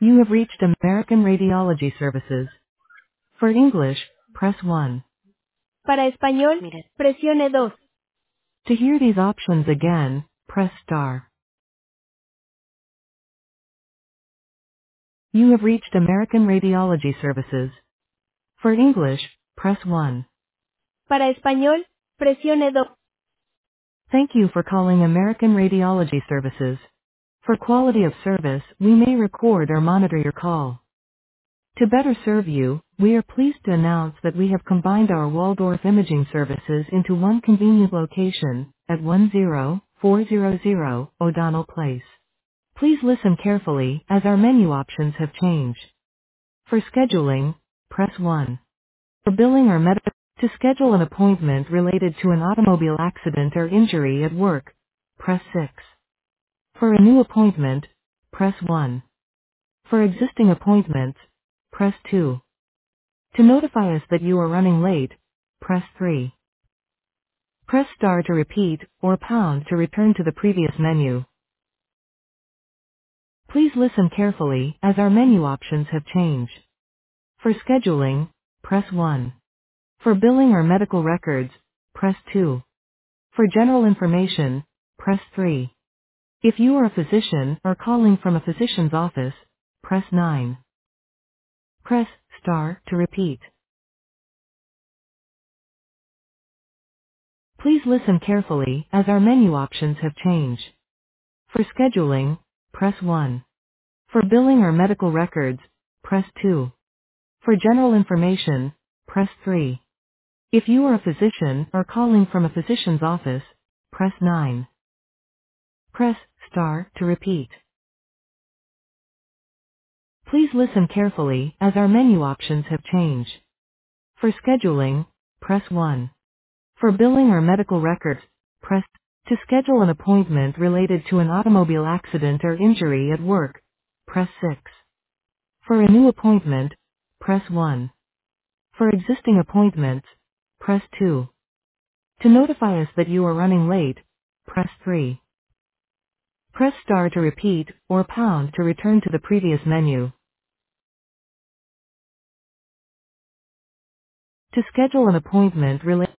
You have reached American Radiology Services. For English, press 1. Para español, presione 2. To hear these options again, press star. You have reached American Radiology Services. For English, press 1. Para español, presione 2. Thank you for calling American Radiology Services. For quality of service, we may record or monitor your call. To better serve you, we are pleased to announce that we have combined our Waldorf imaging services into one convenient location at 10400 O'Donnell Place. Please listen carefully as our menu options have changed. For scheduling, press 1. For billing or medical, to schedule an appointment related to an automobile accident or injury at work, press 6. For a new appointment, press 1. For existing appointments, press 2. To notify us that you are running late, press 3. Press star to repeat, or pound to return to the previous menu. Please listen carefully as our menu options have changed. For scheduling, press 1. For billing or medical records, press 2. For general information, press 3. If you are a physician or calling from a physician's office, press 9. Press star to repeat. Please listen carefully as our menu options have changed. For scheduling, press 1. For billing or medical records, press 2. For general information, press 3. If you are a physician or calling from a physician's office, press 9. Press star to repeat. Please listen carefully as our menu options have changed. For scheduling, press 1. For billing or medical records, press to schedule an appointment related to an automobile accident or injury at work, press 6. For a new appointment, press 1. For existing appointments, press 2. To notify us that you are running late, press 3. Press star to repeat, or pound to return to the previous menu. To schedule an appointment related